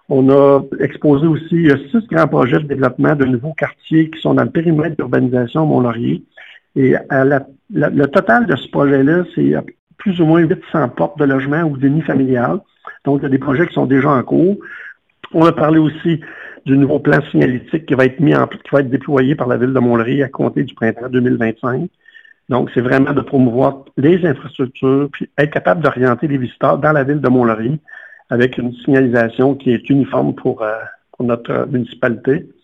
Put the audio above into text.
On a exposé aussi 6 grands projets de développement de nouveaux quartiers qui sont dans le périmètre d'urbanisation Mont-Laurier. Et le total de ce projet-là, c'est plus ou moins 800 portes de logement ou de nids familiales. Donc, il y a des projets qui sont déjà en cours. On a parlé aussi du nouveau plan signalétique qui va être déployé par la Ville de Mont-Laurier à compter du printemps 2025. Donc, c'est vraiment de promouvoir les infrastructures puis être capable d'orienter les visiteurs dans la Ville de Mont-Laurier avec une signalisation qui est uniforme pour notre municipalité.